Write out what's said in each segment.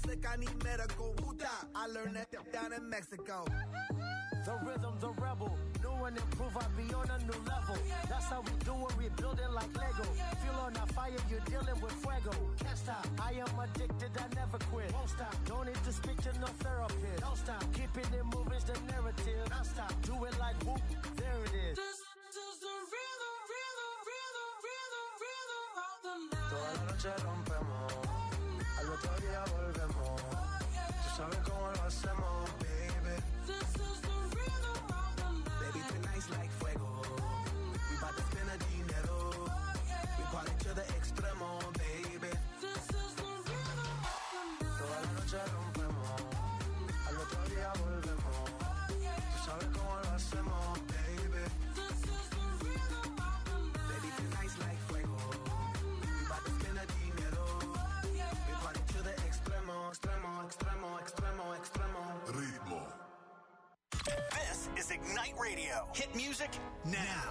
sick, I need medical. I learned that down in Mexico. The rhythm, the rebel. New and improve, I'll be on a new level. That's how we do it, we building like Lego. Feel on a fire, you're dealing with fuego. Can't stop, I am addicted, I never quit. Won't stop, don't need to speak to no therapist. Don't stop, keeping it moving's the narrative. Don't stop, do it like whoop, there it is. This is the rhythm, rhythm, rhythm, rhythm, rhythm of the night. Toda la noche rompemos, al otro día volvemos. Tú sabes cómo lo hacemos, baby. This is the rhythm of the night. Baby, tonight's like fuego. We bout to spend a dinero. We party to the extremo, baby. This is the rhythm of the night. Toda la noche rompemos, al otro día volvemos. Tú sabes cómo lo hacemos, baby. This is the rhythm of the night. Baby, tonight's like fuego. We bout to spend a dinero. We party to the extremo, extremo, extremo, extremo, extremo. Ritmo. This is Ignite Radio. Hit music now.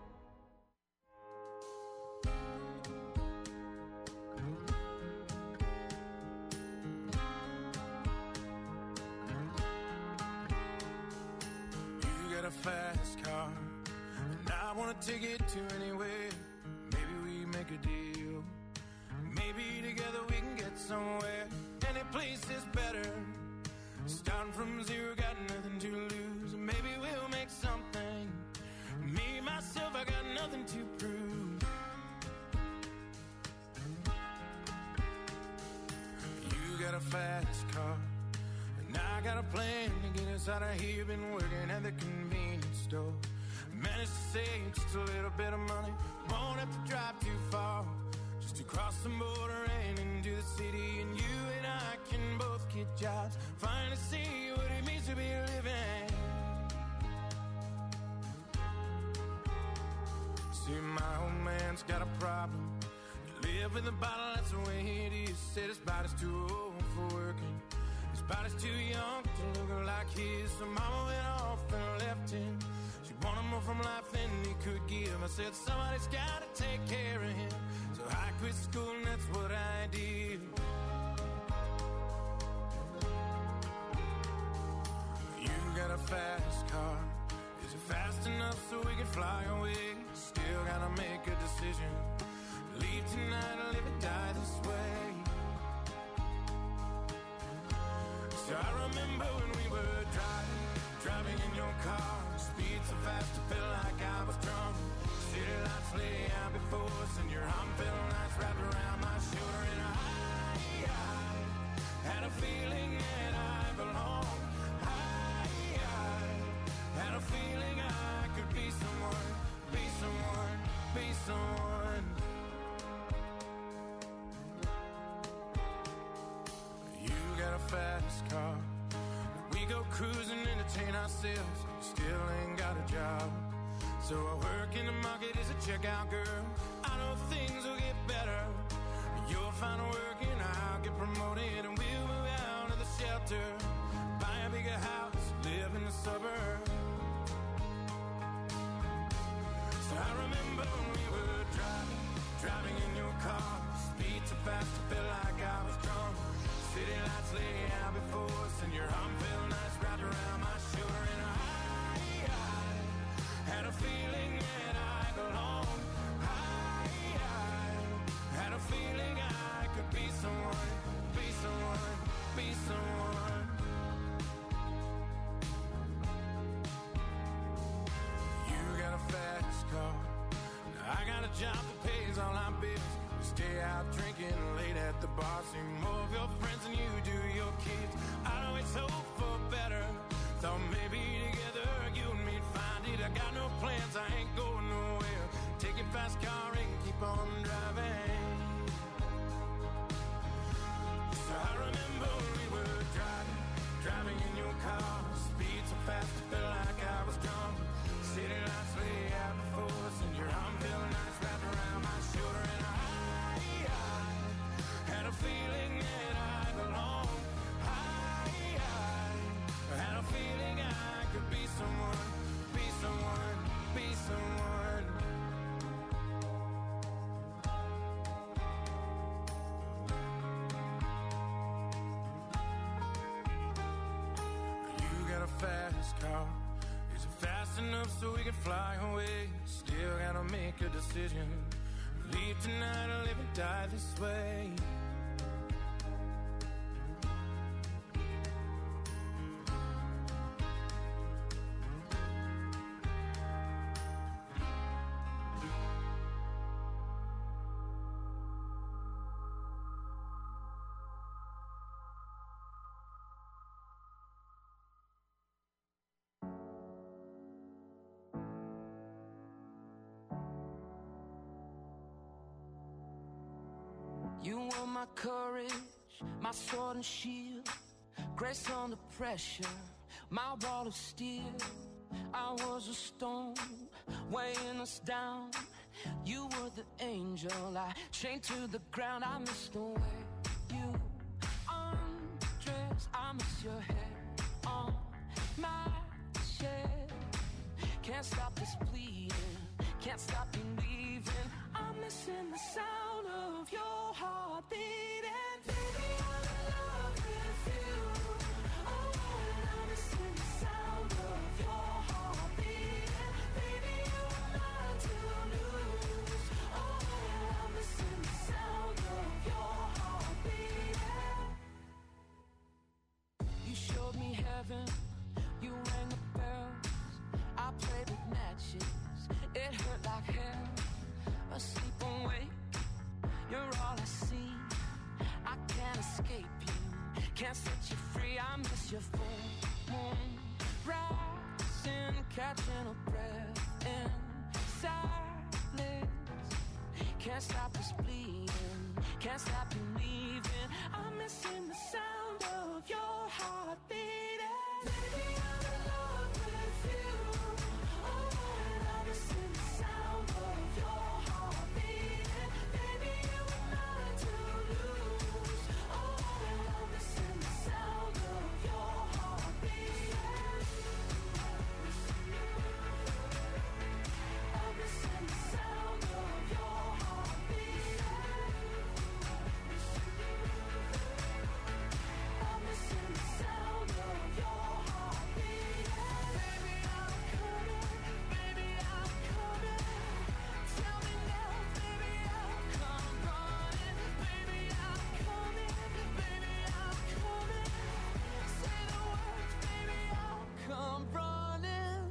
You got a fast car, and I wanna take it to anywhere. Maybe we make a deal. Maybe together we can get somewhere. Any place is better. Starting from zero, got nothing to lose. Maybe we'll make something. Me, myself, I got nothing to prove. You got a fast car, and I got a plan to get us out of here. Been working at the convenience store. Managed to save just a little bit of money. Won't have to drive too far. Just to cross the border and into the city. And you and I can both get jobs. Finally see what it means to be living. See, my old man's got a problem. You live with a bottle, that's the way it is. Said his body's too old for working. His body's too young to look like his. So mama went off and left him. She wanted more from life than he could give. I said somebody's gotta take care of him. So I quit school and that's what I did. You got a fast car. Is it fast enough so we can fly away? Still gotta make a decision. Leave tonight or live or die this way. So I remember when we were driving in your car. Speed so fast I felt like I was drunk. City lights lay out before us, and your arm felt nice wrapped around my shoulder. And I had a feeling that I belonged. I had a feeling I could be someone, be someone, be someone. You got a fast car. We go cruising, entertain ourselves. Still ain't got a job. So I work in the market as a checkout girl. I know things will get better. You'll find work and I'll get promoted. And we'll move out of the shelter. Buy a bigger house, live in the suburbs. So I remember when we were driving in your car. Speed so fast I felt like I was drunk. City lights lay out before us, and your arm felt nice wrapped around my shoulder. And I had a feeling that I belonged. I had a feeling I could be someone, be someone, be someone. You got a fast car. Now I got a job that pays all our bills. We stay out drinking late at the bar. See more of your friends than you do your kids. I know it's hope for better. Thought maybe together you and me'd find it. I got no plans, I ain't going nowhere. Take your fast car and keep on driving. So I remember when we were driving in your car. Speed so fast I felt like I was drunk. City lights lay out before us, and your arm felt nice wrapped around my shoulder. And I had a feeling that I belonged. I had a feeling I could be someone, be someone, be someone. this car. Is it fast enough so we can fly away? Still gotta make a decision. Leave tonight or live and die this way. You were my courage, my sword and shield, grace under pressure, my wall of steel. I was a stone, weighing us down. You were the angel, I chained to the ground. I miss the way you undress. I miss your hair on my chest. Can't stop this bleeding, can't stop you leaving. I'm missing the sound of your heart beating. Baby, I'm in love with you. Oh, and I'm missing the sound of your heart beating. Baby, you are mine to lose. Oh, and I'm missing the sound of your heart beating. You showed me heaven, you rang the bells. I played with matches, it hurt like hell. Asleep awake, you're all I see. I can't escape you, can't set you free. I miss your full moon rising, catching a breath in silence. Can't stop this bleeding, can't stop you leaving. I'm missing the sound of your heart beating. Baby, I'm in love with you. Oh, and I'm missing the sound of your heart beating. Baby, you were mine to lose. Oh, and I'm missing the sound of your heart beating. I'm missing the sound of your heart beating. I'm missing the sound of your heart beating. Baby, I'm coming. Baby, I'm coming. Tell me now, baby, I'll come running. Baby, I'm coming. Baby, I'm coming. Say the words, baby, I'll come running.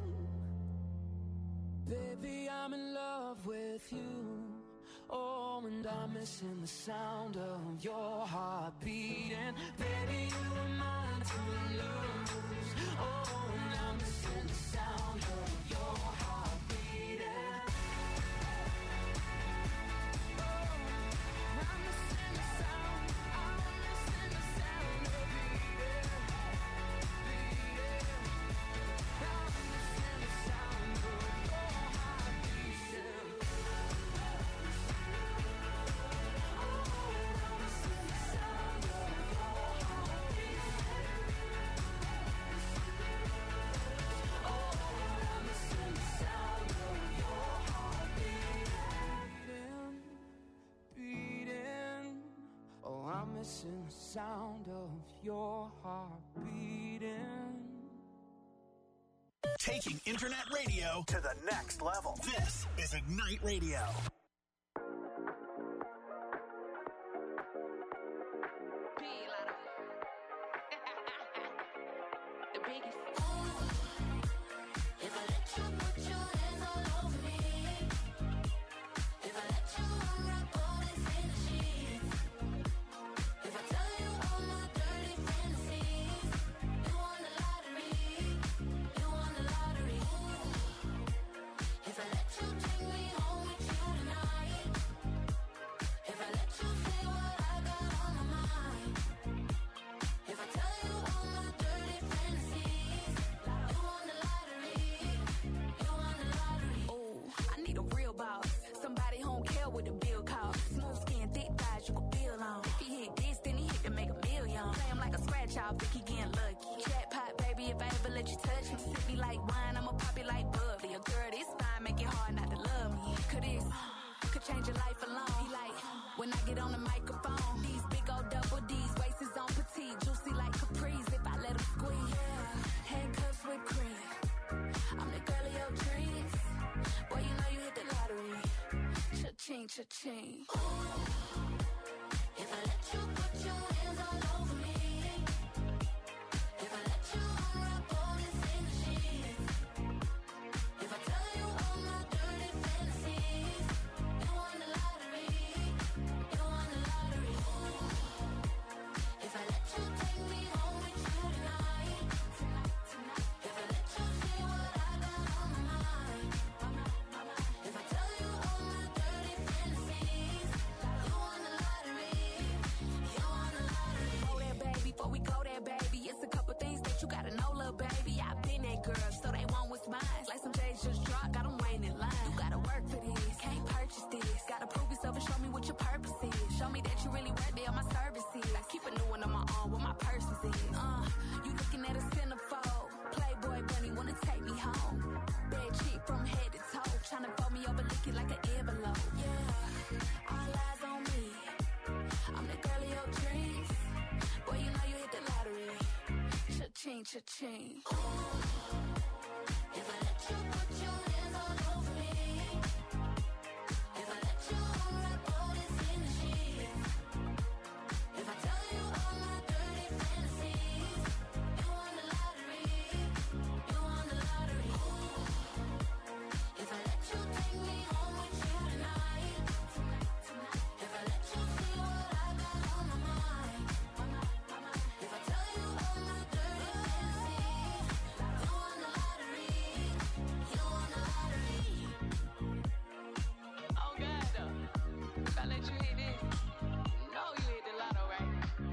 Baby, I'm in love with you. Oh, and I'm missing the sound of your heart beating. Baby, you were mine to lose. Oh, and I'm missing the sound of your heart beating. Oh, I'm missing the sound. I'm missing the sound of beating. I'm missing the sound of your heart beating. Oh, I'm missing the sound of your heart beating. Taking internet radio to the next level. This is Ignite Radio. The biggest. If I let you put your hands all over me, if I let you unwrap all that's in the sheets, if I tell you all my dirty fantasies, you won the lottery, you won the lottery. If I let you take me home with you tonight, if I let you say what I got on my mind, if I tell you all my dirty fantasies, you won the lottery, you won the lottery. Oh, I need a real boss. Somebody who don't care what the bill costs. Smooth skin, thick thighs, you can build on. If he hit this, then he hit to make a million. Play him like a scratch off, think he getting lucky. Jackpot, baby, if I ever let you touch me. Sip me like wine, I'ma pop it like bubbly. A girl this fine, make it hard not to love me. Could this, could change your life alone. He like, when I get on the microphone. These big old double D's, waist is on petite. Juicy like Capri's if I let him squeeze. Yeah, handcuffs with cream. Cha-ching, cha-ching. If I let you put your hands all over me, if I let you unwrap all this in the sheets, if I tell you all my dirty fantasies, you won the lottery, you won the lottery. If I let you take me home with you tonight, if I let you see what I got on my mind, if I tell you all my dirty fantasies, you won the lottery, you won the lottery. Go there, baby, before we go there, baby. It's a couple things that you gotta know, little baby. I've been that girl, so they want what's mine. Like some J's just dropped, got them waiting in line. You gotta work for this, can't purchase this. Gotta prove yourself and show me what your purpose is. Show me that you really worth it on my services. I keep a new one on my arm, what my purpose is. You looking at a centerfold. Playboy bunny wanna take me home. Bad chick from head to toe, tryna fold me over, lick it like an envelope. Yeah, all eyes on me. I'm the girl of your dreams. Boy, you know you hit the lottery. Cha-ching, cha-ching. If I let you put your hands all over me, if I let you unwrap all this in the sheets, if I tell you all my dirty fantasies, you won the lottery, you won the lottery. If I let you take me home with you tonight, if I let you see what I got on my mind, if I tell you all my dirty fantasies, you won the lottery, you won the lottery. Oh God, though. If I let you hit this, you know you hit the lotto, right?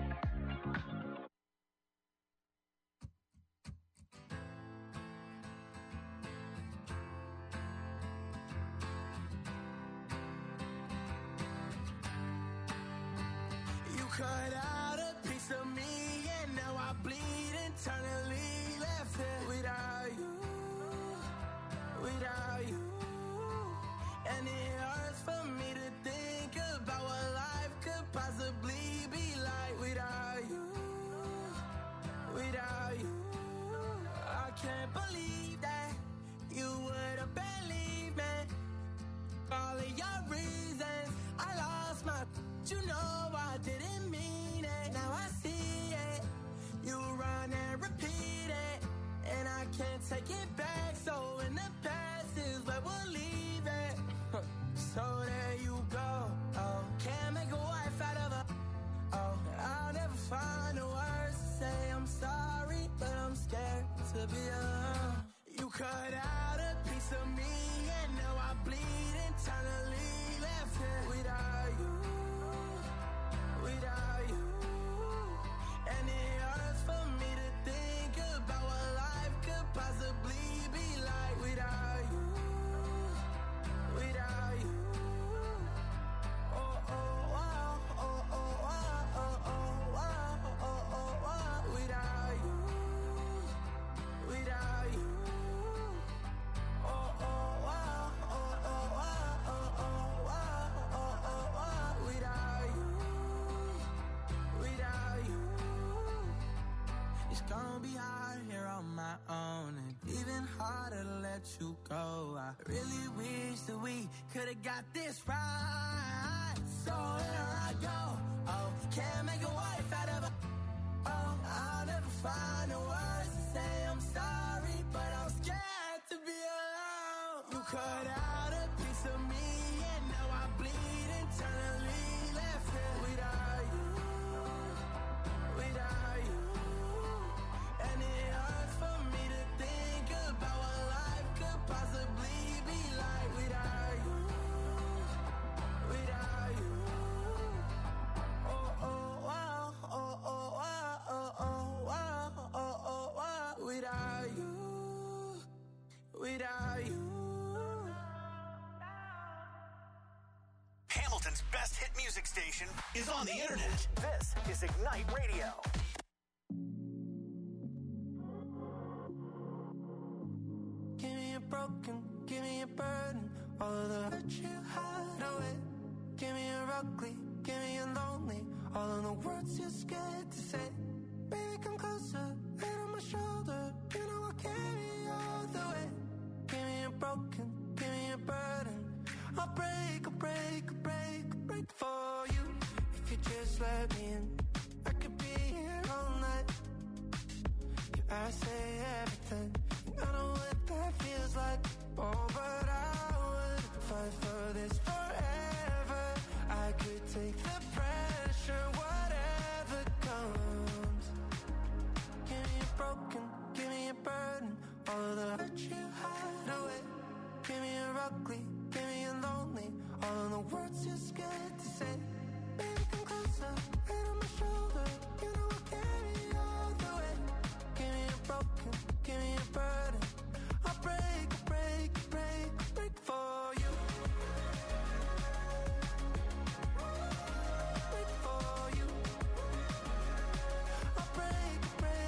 You cut out a piece of me, and now I bleed internally. Left here without you, without you. And it hurts for me to think about what life could possibly be like without you, without you. I can't believe that you would have believed me. All of your reasons, I lost my. You know I didn't mean it. Now I see it. You run and repeat it, and I can't take it back. So in the past is where we'll leave it. So there you go. Oh, can't make a wife out of her. Oh, I'll never find the words to say I'm sorry, but I'm scared to be alone. You cut out a piece of me, and now I bleed internally. Left here without you, without you. And it hurts for me to think about what life could possibly be like without you, without you. Oh, oh, oh, oh, oh, oh, oh, oh, oh, oh, oh, without you, without you. Oh, oh, oh, oh, oh, oh, oh, oh, oh, oh, without you, without you. It's gonna be hard here on my own, and even harder to let you go. I really wish that we could've got this right. So here I go. Oh, can't make a wife out of her. Oh, I'll never find the words to say I'm sorry, but I'm scared to be alone. You cut out a piece of me, and now I bleed internally. Left here without you, without you. And it hurts for me to think about what life could possibly be like without you, without you. Oh, oh, oh, oh, oh, oh, oh, oh, oh, oh, oh, without you, without you. Hamilton's best hit music station is on the internet. This is Ignite Radio. Give me a broken, give me a burden, all of the hurt you hide away. Give me a ugly, give me a lonely, all of the words you're scared to say. Baby, come closer, head on my shoulder, you know I'll carry you all the way. Give me a broken, give me a burden, I'll break, I'll break, I'll just let me in. I could be here all night. Yeah, I say everything, and I know what that feels like. Oh, but I would fight for this forever. I could take the pressure, whatever comes. Give me a broken, give me a burden, all of the hurt you hide away. Give me a ugly, give me a lonely, all of the words you're scared to say. Baby, come closer, head on my shoulder, you know I'll carry you all the way. Give me a broken, give me a burden, I'll break for you. Break for you. I'll break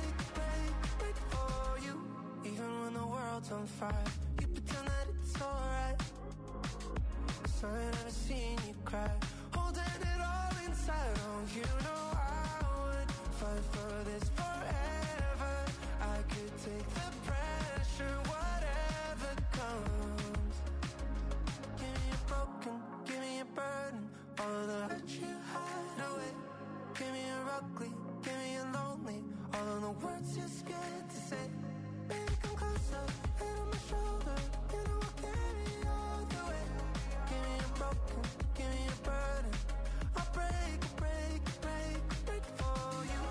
for you. Even when the world's on fire, you pretend that it's alright. 'Cause I've never seen you cry, holding it all inside. Oh, you know I would fight for this forever. I could take the pressure, whatever comes. Give me a broken, give me a burden, all of the hurt you hide away. Give me a ugly, give me a lonely, all of the words you're scared to say. Baby, come closer, head on my shoulder, you know I'll carry you all the way. Give me a broken, give me a burden, I'll break for you.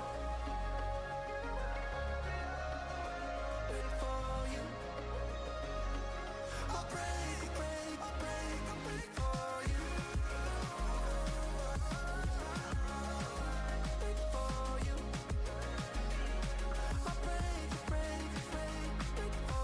Break for you. I'll break for you. Break for you. I'll break for you.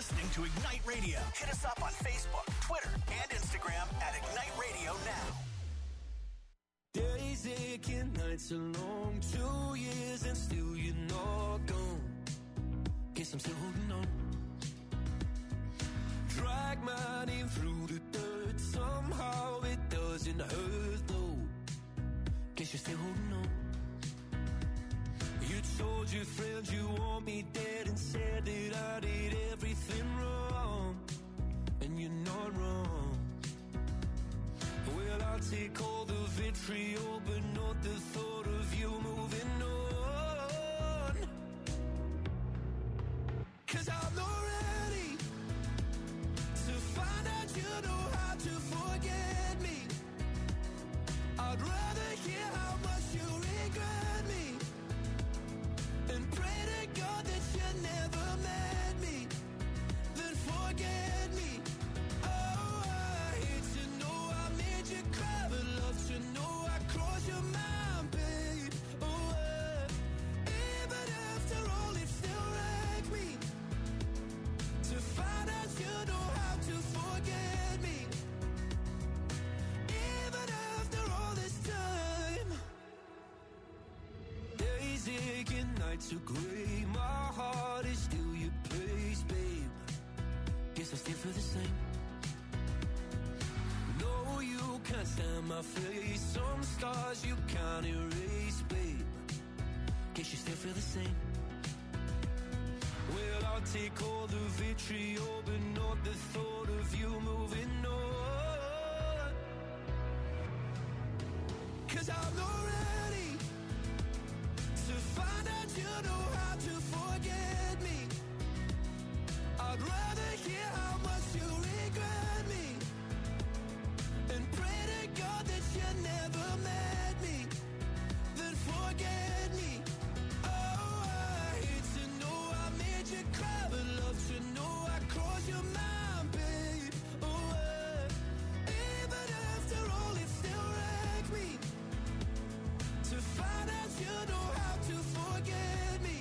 listening to Ignite Radio. Hit us up on Facebook, Twitter, and Instagram at Ignite Radio now. Days aching, nights are long, 2 years and still you're not gone. Guess I'm still holding on. Drag my name through the dirt, somehow it doesn't hurt though. Guess you're still holding on. You told your friends you want me dead and said that I did everything wrong. And you're not wrong. Well, I'll take all the vitriol, but not the thought of you moving on. 'Cause I'm not ready to find out you know how to forget me. I'd rather hear how much you regret me and pray to God that you never met me, then forget me. Oh, I hate to know I made you cry, but love to know I crossed your mind, babe. Oh, even after all, it still wrecked me to find out you know how to forget me. Even after all this time, days aching, nights are gray. My heart is still your place, babe. Guess I still feel the same. No, you can't stand my face. Some scars you can't erase, babe. Guess you still feel the same. Well, I'll take all the vitriol, but not the thought of you moving on. 'Cause I'm not ready to find out you know how to forget me. I'd rather hear how much you regret me and pray to God that you never met me, then forget me. Oh, I hate to know I made you cry, but love to know I crossed your mind, babe. Oh, even after all, it still wrecked me to find out you know how to forget me.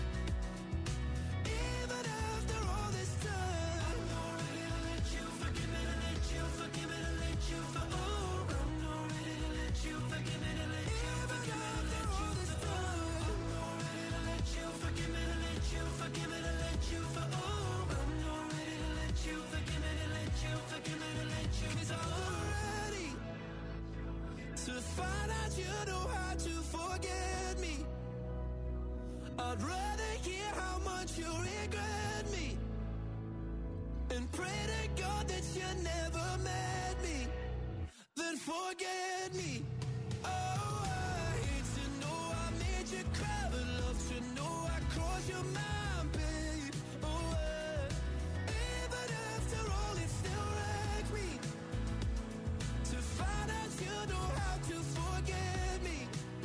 Even after all this time, I'm not ready to let you forgive me, to let you forgive me, to let you for. Oh, I'm not ready to let you forgive me, to let you forgive me, to let you for. I'm not ready to let you forgive me, to let you forgive me, to let you for. Oh, I'm not ready to let you forgive me, to let you forgive me, to let you. 'Cause I'm not ready to find out you know how to forget me. I'd rather hear how much you regret me and pray to God that you never met me, then forget me. Oh, I hate to know I made you cry, but love to know I crossed your mind, babe. Oh, even after all, it still wrecked me to find out you know how to forget me.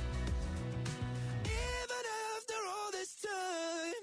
Even after all this time.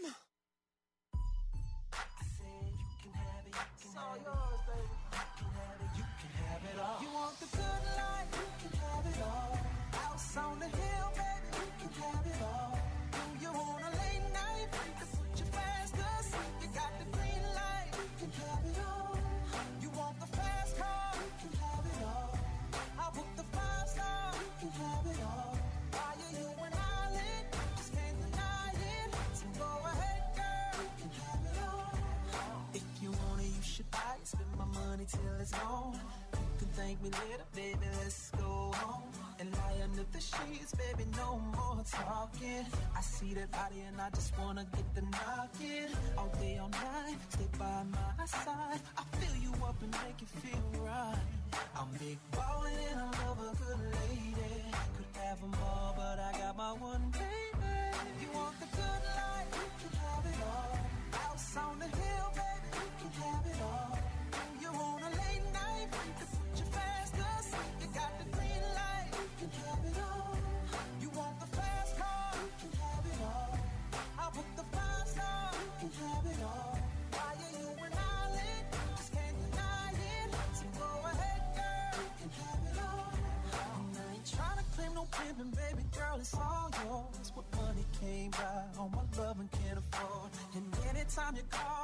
I said you can have it, it's all yours, baby. You can have it, you can have it all. You want the good life, you can have it all. House on the hill, baby, you can have it all. Do you want a late night? You can put your fast asleep. You got the green light, you can have it all. You want the fast car, you can have it all. I'll book the 5-star, you can have it all. Why are you an island? Just can't deny it. So go ahead, girl, you can have it all. If you want it, you should buy it. Spend my money till it's gone. You can thank me later, baby, let's go home and lie under the sheets, baby, no more talking. I see that body and I just wanna get the knocking. All day, all night, stay by my side. I fill you up and make you feel right. I'm big ballin' and I love a good lady. Could have them all, but I got my one baby. You want the good life, you can have it all. House on the hill, baby, you can have it all. You want a late night, you can put your fast asleep. You got the green light, you can have it all. You want the fast car, you can have it all. I'll book the 5-star, you can have it all. Why are you an island? Just can't deny it. So go ahead, girl, you can have it all. And I ain't trying to claim no pimpin', baby girl, it's all yours. What money can't buy, all my love and can't afford. And anytime you call, I'll be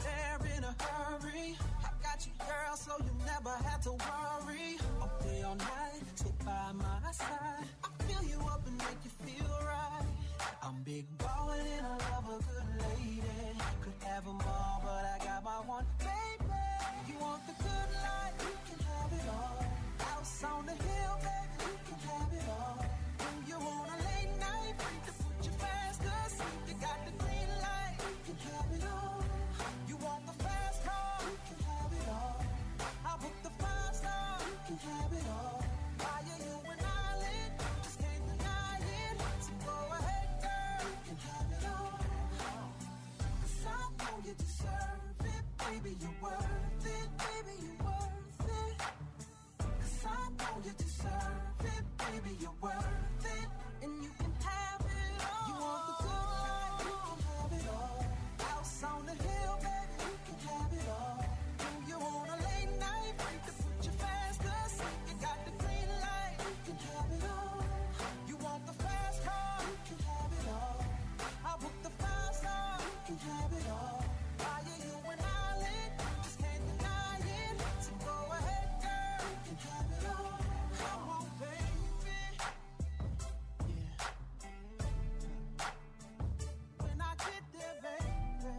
there in a hurry. I got you, girl, so you never have to worry. I'll play all night, sit by my side. I'll fill you up and make you feel right. I'm big ballin' and I love a good lady. Could have them all, but I got my one baby. You want the good life, you can have it all. House on the hill, baby, you can have it all. When you want a late night, to put you fast asleep, you got the green light, you can have it all. You want the fast car, you can have it all. I'll book the 5-star, you can have it all. Buy you an island, just can't deny it. So go ahead, girl, you can have it all. 'Cause I know you deserve it, baby, you're worth it, baby, you're worth it. 'Cause I know you deserve it, baby, you're worth it. And you can have it all. You want the good life, you can have it all. House on the hill, baby, you can have it all. When you want a late night, to put you fast asleep, you got the green light, you can have it all. You want the fast car, you can have it all. I'll book the 5-star, you can have it all. Buy you an island, just can't deny it. So go ahead, girl, you can have it all. Come on, baby. Yeah. When I get there, baby.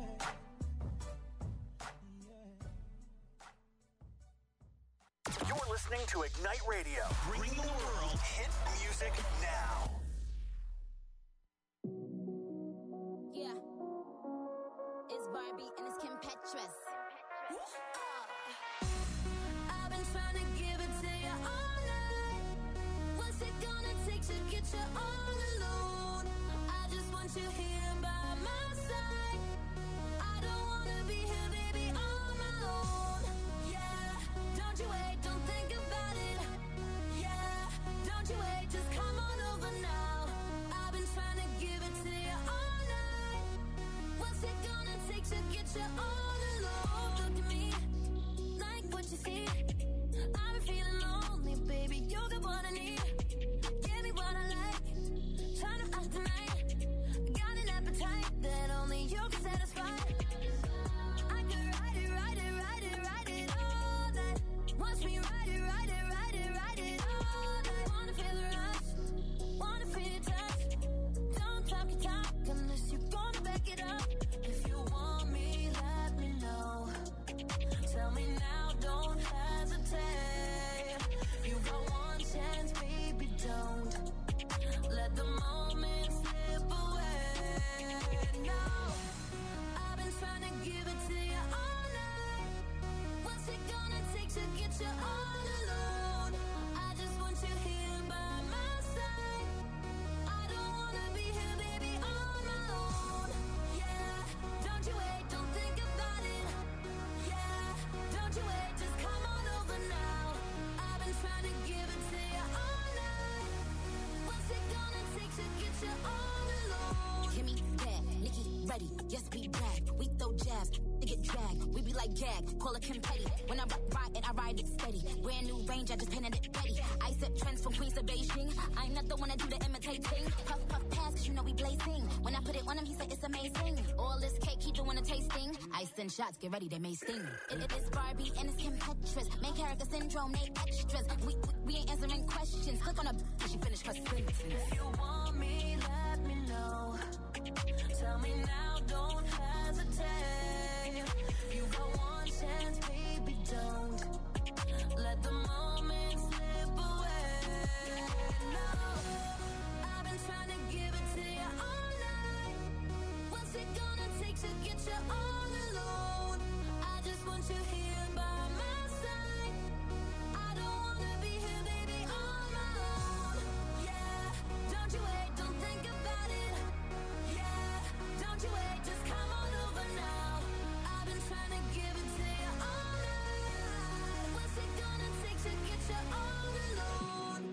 Yeah. You're listening to Ignite Radio, bringing the world hit music now. Yeah. It's Barbie and it's Kim Petras. I've been trying to give it to you all night. What's it gonna take to get you all alone? I just want you here by my side. I don't wanna be here, baby, on my own. Yeah, don't you wait, don't think about it. Yeah, don't you wait, just come on over now. I've been trying to give it to you all night. What's it gonna take to get you all alone? Look at me, like what you see. I've been feeling lonely, baby. You got what I need. Give me what I like. Trying to ask tonight. Got an appetite that only you can satisfy. I could ride it, ride it, ride it, ride it all night. Watch me ride it, ride it, ride it, ride it all night. Wanna feel the rush, wanna feel your touch. Don't talk your talk unless you're gonna back it up. If you want me, let me know. Tell me now, don't hesitate. You got one chance, baby, don't let the moment slip away. No, I've been trying to give it to you all night. What's it gonna take to get you all alone? I just want you here by my side. I don't wanna be here, baby, on my own. Yeah, don't you wait, don't think about it. Yeah, don't you wait, just come on over now. I've been trying to give it to you all night. What's it gonna take to get you all alone? Kimmy, bad, Nikki, ready, yes, we brag. We throw jabs, to get dragged. We be like gag, call it Kim Petty. When I ride it, I ride it steady. Brand new range, I just painted it ready. I set trends from Queens to Beijing. I'm not the one that do the imitating. Puff, puff, pass, cause you know we blazing. When I put it on him, he said it's amazing. All this cake, he doing a tasting. I send shots, get ready, they may sting. It is Barbie and it's Kim Petras. Main character syndrome, they extras. We ain't answering questions. Click on a she finished her sentence. If you want me, let me know. Tell me now, don't hesitate. You got one chance, baby, don't let the moment slip away. No, I've been trying to give it to you all night. What's it gonna take to get you all alone? I just want you here by my side. I don't wanna be here, baby, on my own. Yeah, don't you wait, don't think about it. Yeah, don't you wait, just come on over now. I've been trying to give it to you all night. What's it gonna take to get you all alone?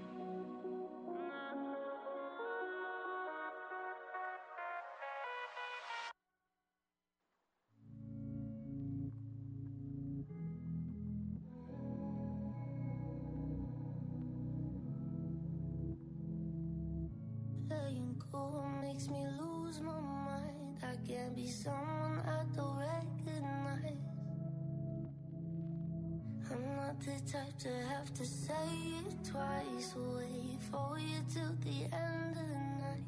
Letting go makes me lose my mind. I can't be someone I don't recognize. not the type to have to say it twice. Wait for you till the end of the night.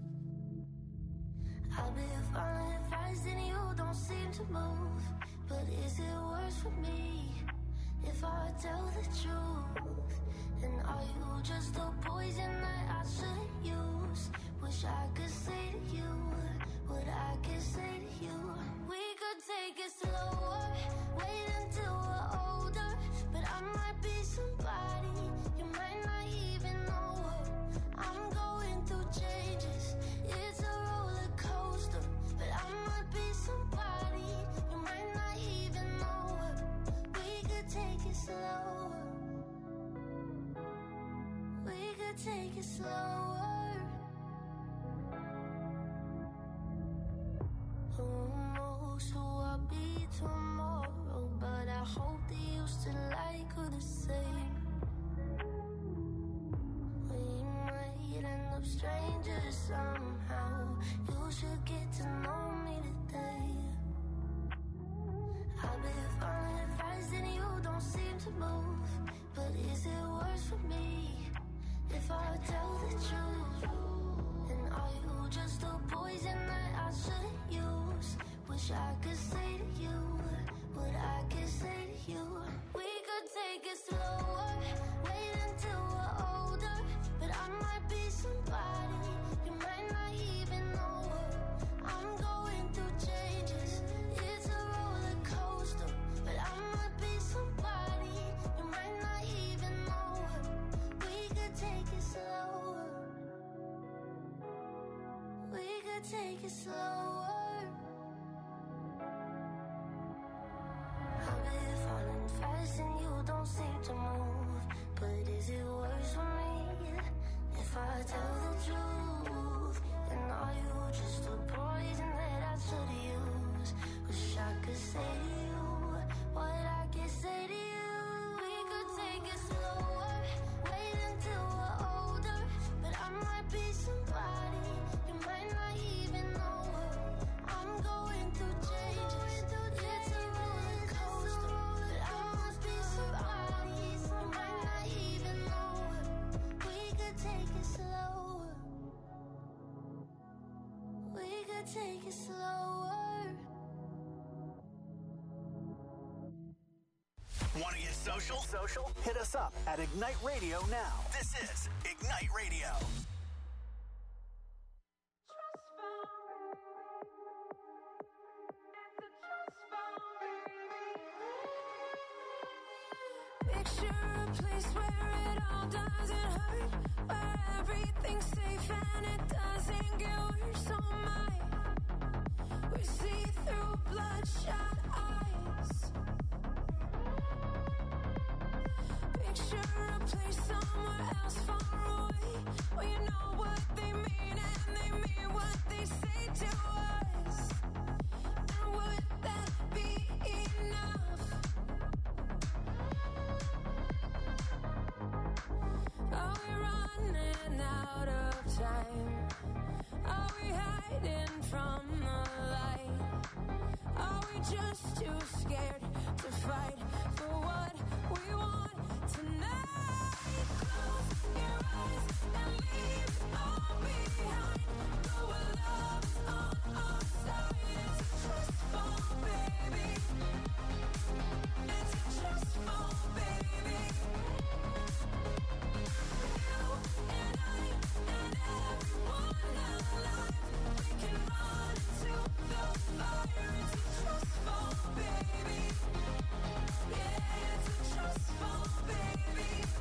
I'll be following advice and you don't seem to move. But is it worse for me if I tell the truth? And are you just a poison that I shouldn't use? Wish I could say to you what I could say to you. We could take it slower, wait until we're older. But I might be somebody you might not even know her. I'm going through changes, it's a roller coaster. But I might be somebody you might not even know her. We could take it slower, we could take it slower. Who knows who I'll be tomorrow, but I hope that you still like her the same. We might end up strangers somehow. You should get to know me today. I've been following advice and you don't seem to move. But is it worse for me if I tell the truth? And are you just a poison that I shouldn't use? Wish I could say to you what I could say to you. We could take it slower, wait until we're older. But I might be somebody you might not even know her. I'm going through changes, it's a roller coaster. But I might be somebody you might not even know her. We could take it slower, we could take it slower. I've been falling fast and you don't seem to move. But is it worse for me if I tell the truth? And are you just a poison that I should use? Wish I could say to you what I could say to you. We could take it slower, wait until we're older. But I might be somebody you might not even know her. I'm going through changes, it's a roller coaster. But I must be somebody you might not even know her. We could take it slower, we could take it slower. Want to get social? Hit us up at Ignite Radio now. This is Ignite Radio. Picture a place where it all doesn't hurt, where everything's safe and it doesn't get worse. Oh my, we see through bloodshot eyes. Picture a place somewhere else far away, where you know what they mean and they mean what they say to us. And would that be enough? Are we running out of time? Are we hiding from the light? Are we just too scared to fight for what we want tonight? Close your eyes and leave it all behind. Know our love is on our side. It's a trust fall, baby. It's a trust fall, baby. You and I and everyone alive, we can run into the fire. It's a trust fall, baby. Yeah, it's a trust fall, baby.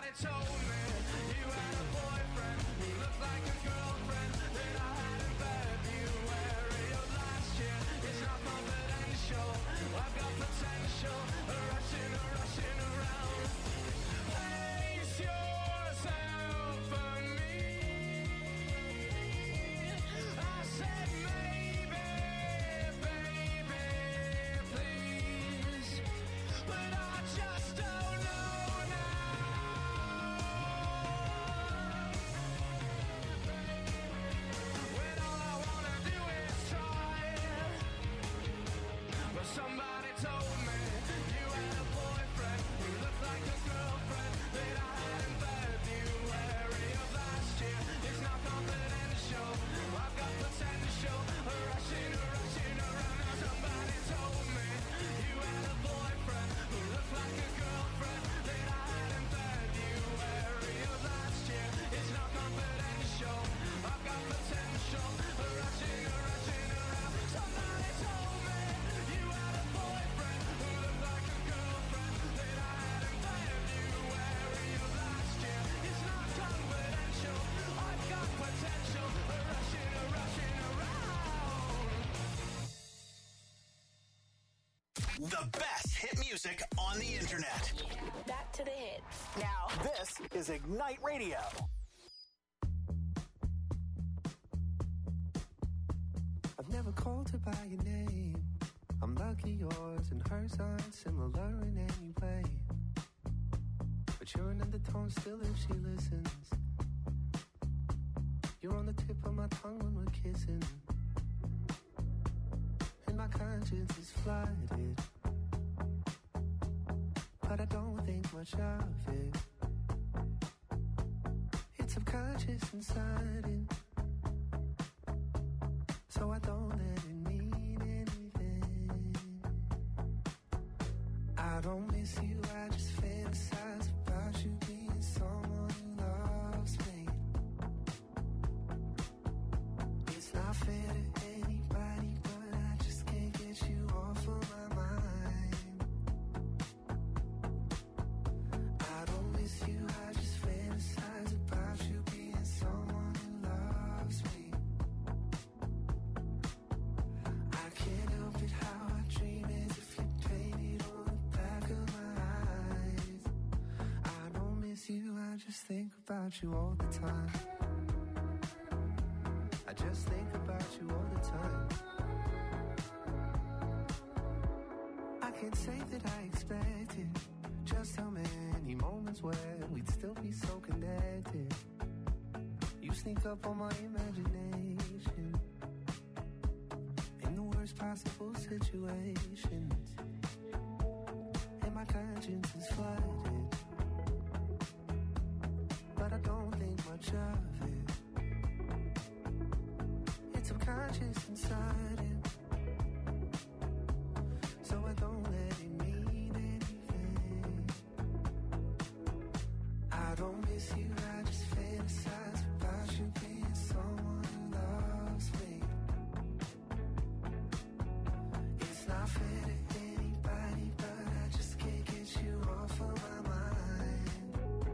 Somebody told me you had a boyfriend who looked like a girlfriend that I had in February of last year. It's not confidential, I've got potential, rushing around. Place yourself on me. I said maybe, baby, please, but I just don't know now. When all I wanna do is try. But somebody told me you had a boyfriend who looked like a girlfriend that I had in February of last year. It's not confidential, I've got potential, rushing around. Now somebody told me you had a boyfriend who looked like a girlfriend that I had in February of last year. It's not confidential, I've got potential, rushing around. Somebody told me you had a boyfriend who looked like a girlfriend that I had in February of last year. It's not confidential, I've got potential, rushing around. The best hit music on the internet. Back to the hits. Now, this is Ignite Radio. I've never called her by your name. I'm lucky yours and hers aren't similar in any way. But you're an undertone still if she listens. You're on the tip of my tongue when we're kissing. And my conscience is flooded, but I don't think much of it. It's subconscious and sudden, so I don't let it mean anything. I don't miss you, I just fantasize about you being someone who loves me. It's not fair to anybody, but I just can't get you off of my mind. I don't miss you, I just fantasize about you being someone who loves me. I can't help it how I dream as if you painted on the back of my eyes. I don't miss you, I just think about you all the time. I just think about you all the time. I can't say that I expected just how many moments where we'd still be so connected. You sneak up on my imagination in the worst possible situations, and my conscience is flooded, but I don't think much of it. It's subconscious and sudden, so I don't let it mean anything. I don't miss you, I just fantasize about you being someone who loves me. It's not fair to anybody, but I just can't get you off of my mind.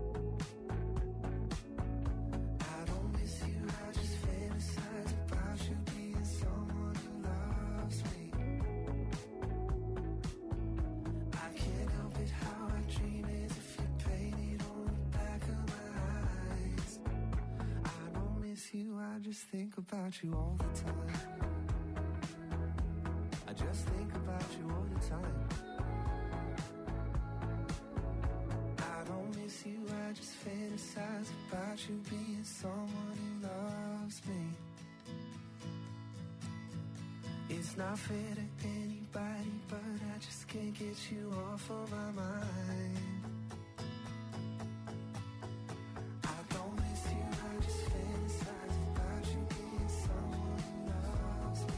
I don't miss you, I just fantasize about you being someone who loves me. I can't help it how I dream as if you painted on the back of my eyes. I don't miss you, I just think about you all the time. I just think about you all the time. I don't miss you, I just fantasize about you being someone who loves me. It's not fair to anybody, but I just can't get you off of my mind. I don't miss you, I just fantasize about you being someone who loves me.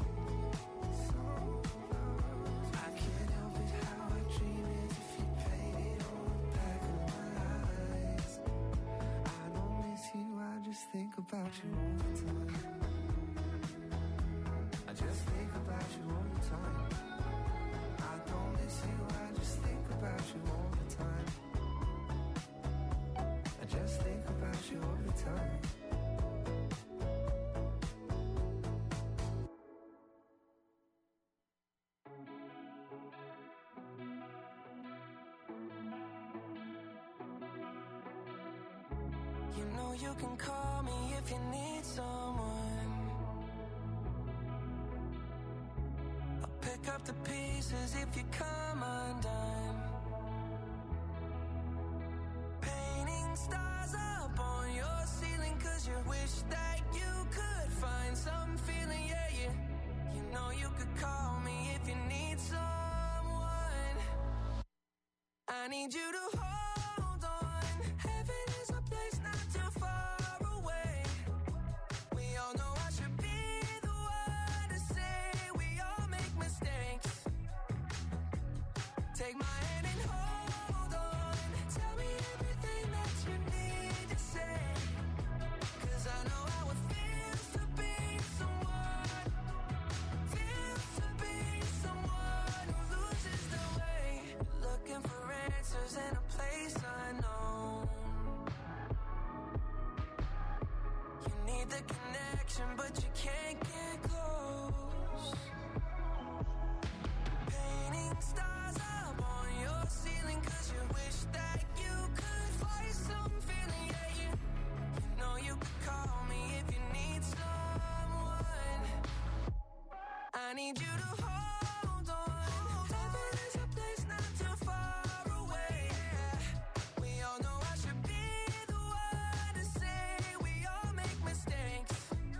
I can't help it how I dream as if you painted on the back of my eyes. I don't miss you, I just think about you all the time. I just think about you all the time. I don't miss you, I just think about you all the time. You know you can call me if you need someone. I'll pick up the pieces if you come undone. Painting stars up on your ceiling 'cause you wish that you could find some feeling, yeah, yeah. You know you could call me if you need someone. I need you to hold on. Heaven is a place not too far away. We all know I should be the one to say we all make mistakes. Take my hand and hold on. Tell me everything that you need to say. 'Cause I know how it feels to be someone. Feels to be someone who loses the way. Looking for answers in a place unknown. You need the connection, but you can't get close. Painting stars up on your ceiling 'cause you wish that you could find some feeling, yeah, yeah. You know you could call me if you need someone. I need you to hold on. Heaven is a place not too far away. We all know I should be the one to say we all make mistakes.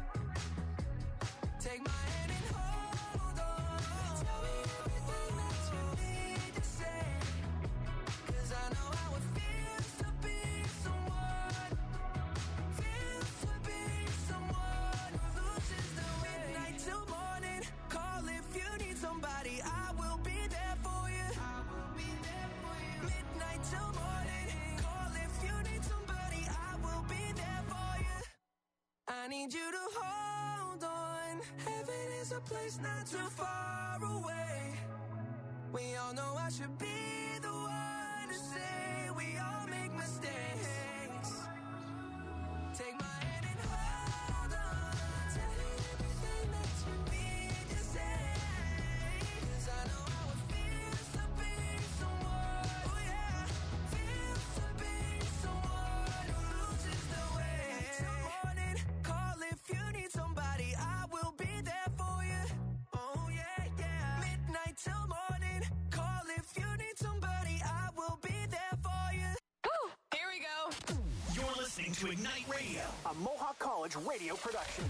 Take my hand and hold on. Tell me everything that you need to say. 'Cause I know how it feels to be someone. Feels to be someone who loses the way. Midnight till morning. Call if you need somebody. I will be there for you. I will be there for you. Midnight till morning. Call if you need somebody. I will be there for you. I need you to hold on. Heaven is a place not too far away. We all know I should be the one to say we all make mistakes. Take my hand and hold on. Tell me everything that you need to say. 'Cause I know how it feels to be someone. Oh yeah, feels to be someone who loses the way. Till morning, call if you need somebody. I will be there for you. Oh yeah, yeah. Midnight till morning, call if you need somebody. I will be there for you. Here we go. You're listening to Ignite Radio. A Mohawk College radio production.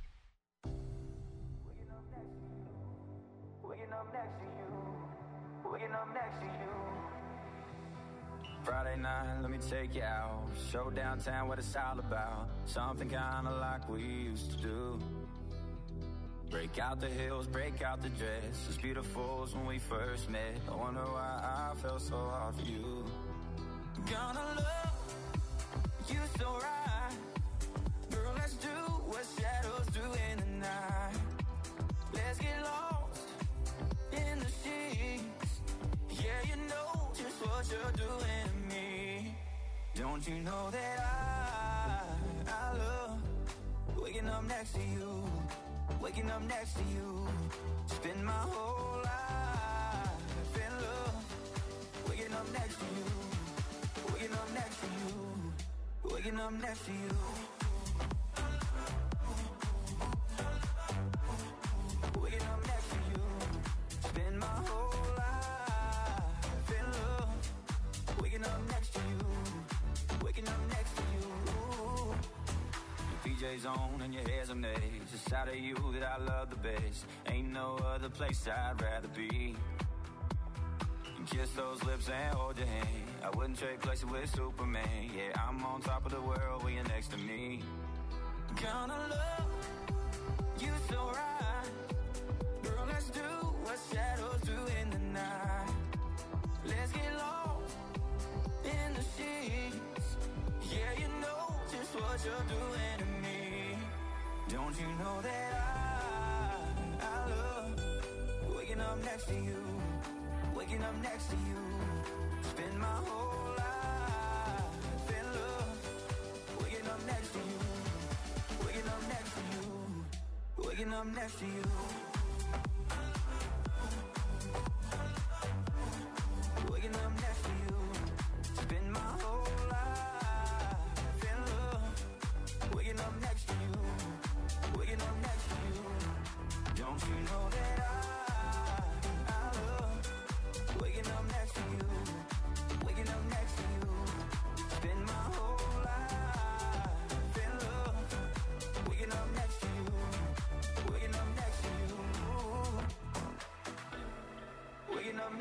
Waking up next to you. Waking up next to you. Friday night, let me take you out. Show downtown what it's all about. Something kinda like we used to do. Break out the heels, break out the dress. As beautiful as when we first met. I wonder why I felt so hard for you. Gonna love you so right. Girl, let's do what shadows do in the night. Let's get lost in the sheets. Yeah, you know just what you're doing to me. Don't you know that I love waking up next to you, waking up next to you. Spend my whole life in love, waking up next to you, waking up next to you, waking up next to you. Waking up next to you, spend my whole life in love. Waking up next to you, waking up next to you. Your PJs on and your hair's a maze. It's out of you that I love the best. Ain't no other place I'd rather be. And kiss those lips and hold your hand. I wouldn't trade places with Superman. Yeah, I'm on top of the world when you're next to me. Gonna love you so right. Girl, let's do what shadows do in the night. Let's get lost in the sheets. Yeah, you know just what you're doing to me. Don't you know that I love waking up next to you, waking up next to you. Spend my whole life in love, waking up next to you, waking up next to you, waking up next to you. Waking up next to you. Spend my whole life in love.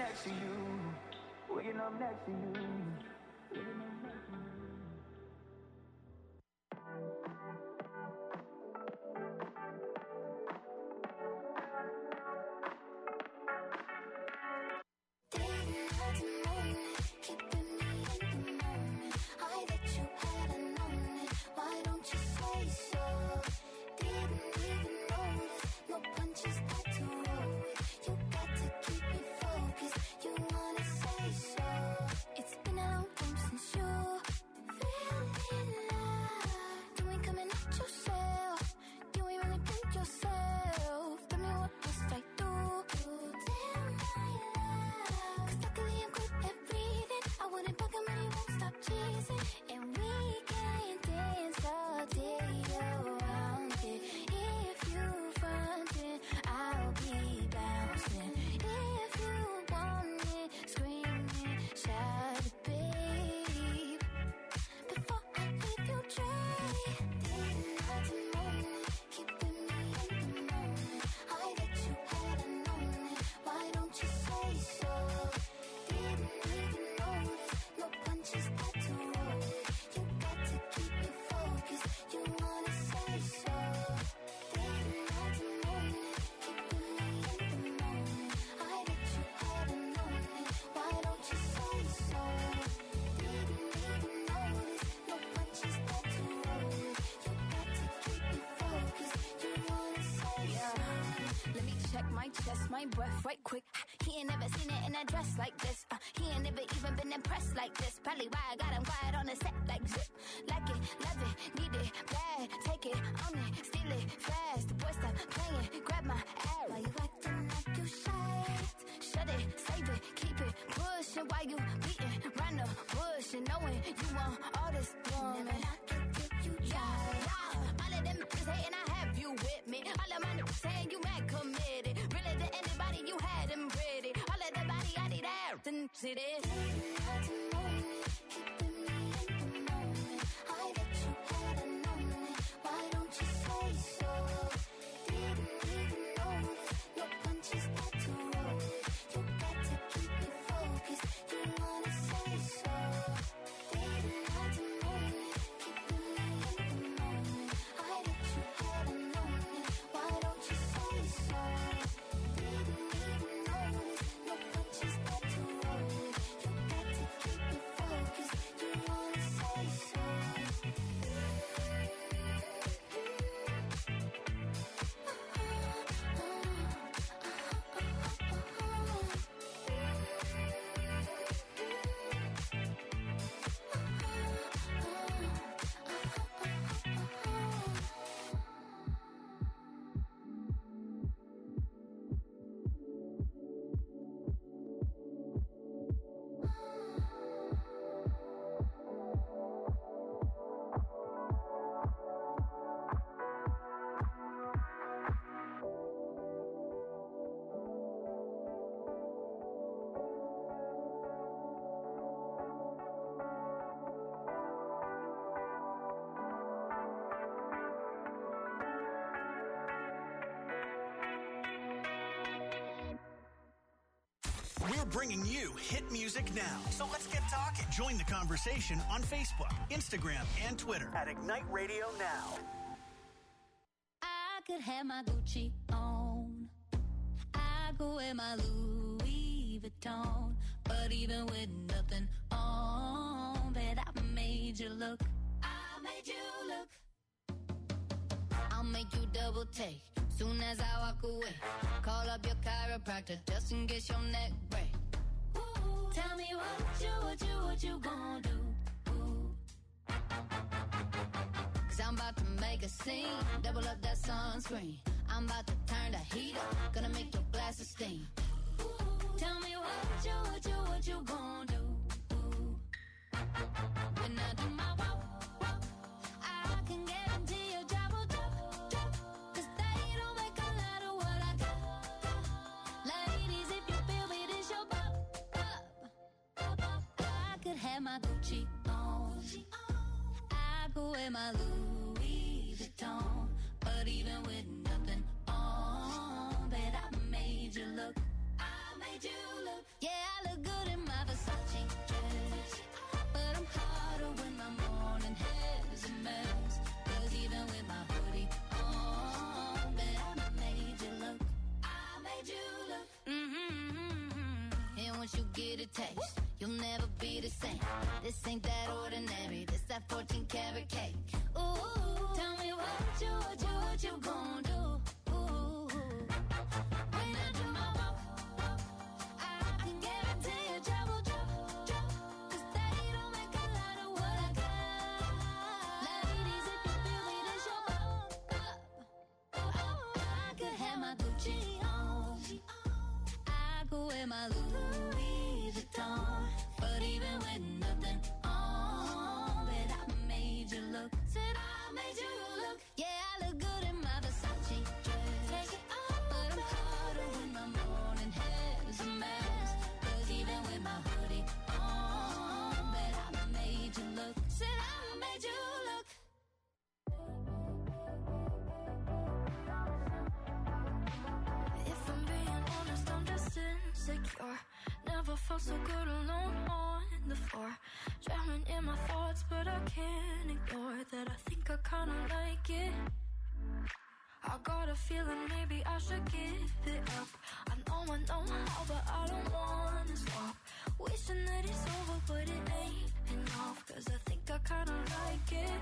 next to you. Waking up next to you. My breath right quick. He ain't never seen it in a dress like this. He ain't never even been impressed like this. Probably why I got him quiet on the set like zip. Like it, love it, need it, bad. Take it, own it, steal it, fast. The boy stop playing, grab my ass. Why you acting like you shy? Shut it, save it, keep it pushing. Why you beating round the bush and knowing you want all this woman? Never knock it till you try. Yeah. All of them is hating, I have you with me. All of my niggas saying you mad committed. Really to anybody you had them ready. All of the body I need out and see this. We're bringing you hit music now. So let's get talking. Join the conversation on Facebook, Instagram, and Twitter at Ignite Radio Now. I could have my Gucci on. I could wear my Louis Vuitton. But even with nothing on, bet I made you look. I made you look. I'll make you double take. Soon as I walk away, call up your chiropractor just in case your neck break. Ooh, tell me what you gonna do? Ooh. 'Cause I'm about to make a scene, double up that sunscreen. I'm about to turn the heat up, gonna make your glasses steam. Ooh, tell me what you gonna do? Ooh. When I do my walk, I can guarantee your job will drop. Have my Gucci on. I go wear my Louis Vuitton. But even with nothing on, bet I made you look. I made you look. Yeah. ain't that ordinary. This that 14 karat cake. Ooh, tell me what you gon' do? Ooh, when I do my walk, I can guarantee you trouble drop. 'Cause they don't make a lot of what I got. Ladies, if you feel me, this your up. I could have my Gucci on. I could wear my Louis Vuitton. But even with nothing on, bet I made you look. Said I made you look. Yeah, I look good in my Versace dress. Take it off, but I'm hotter when my morning hair's a mess. 'Cause even with my hoodie on, bet I made you look. Said I made you look. If I'm being honest, I'm just insecure. Never felt so good alone on the floor. Drowning in my thoughts, but I can't ignore that. I think I kinda like it. I got a feeling maybe I should give it up. I know how, but I don't wanna stop. Wishing that it's over, but it ain't enough. 'Cause I think I kinda like it.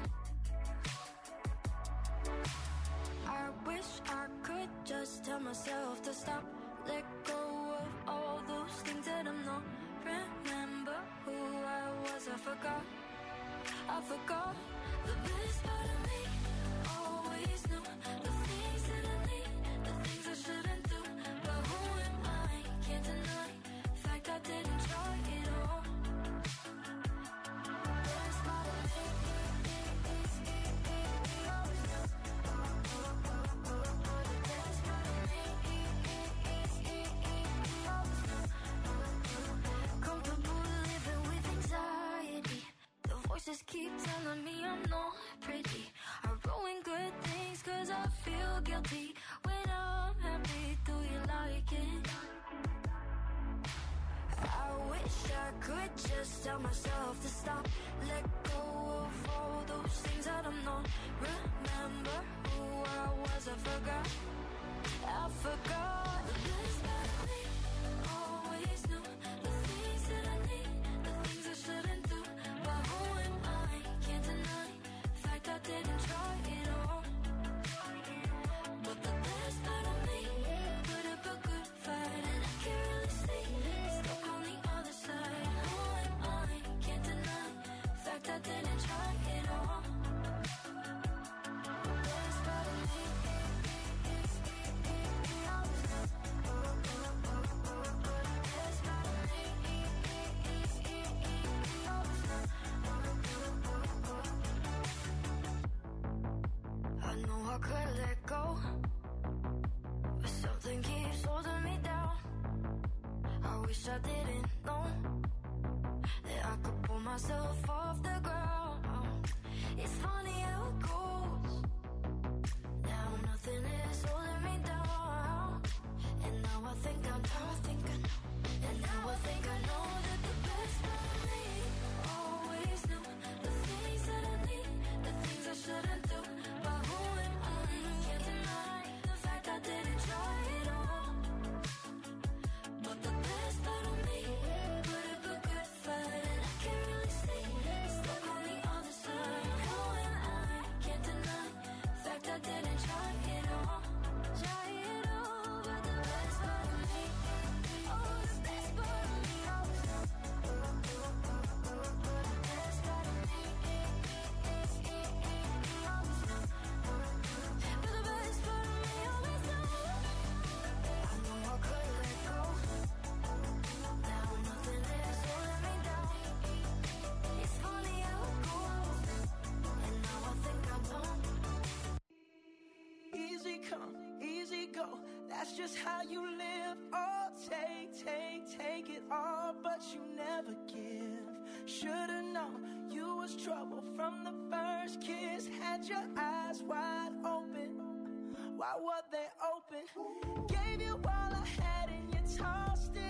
I wish I could just tell myself to stop. Let go of all those things that I'm not. Remember who I was, I forgot the best part of me. Always knew the things that I need, the things I shouldn't do. But who am I? Can't deny the fact I didn't try it all. Best part of me. Just keep telling me I'm not pretty. I ruin good things 'cause I feel guilty. When I'm happy, do you like it? I wish I could just tell myself to stop. Let go of all those things that I'm not. Remember who I was, I forgot. The best part of me. Always knew the things that I need, the things I shouldn't do. But who am I? Can't deny the fact I didn't try it all. But the best part of me put up a good fight, and I can't really see it's stuck on the other side. Who am I? Can't deny the fact I didn't try it all. The best part of me. I know I could let go, but something keeps holding me down. I wish I didn't know that I could pull myself off the ground. It's funny how it goes. Now nothing is holding me down. And now I think I know. And now I think I know that the best part of me always knew the things that I need, the things I shouldn't do. But who am I? Can't deny the fact I didn't try it all. But the best part of me put up a good fight, and I can't really see it's stuck on the other side. Who am I? Can't deny the fact I didn't try it all. But the best part of me, oh, the best part of me. Best part of me. But the best part of me always knows. I know I could let go. Now nothing is holding me down. It's funny how it goes. And now I think I don't. Easy come, easy go. That's just how you live. Oh, take it all, but you never give. Should've known you was trouble from the first kiss. Had your eyes wide open. Why were they open? Gave you all I had and you tossed it.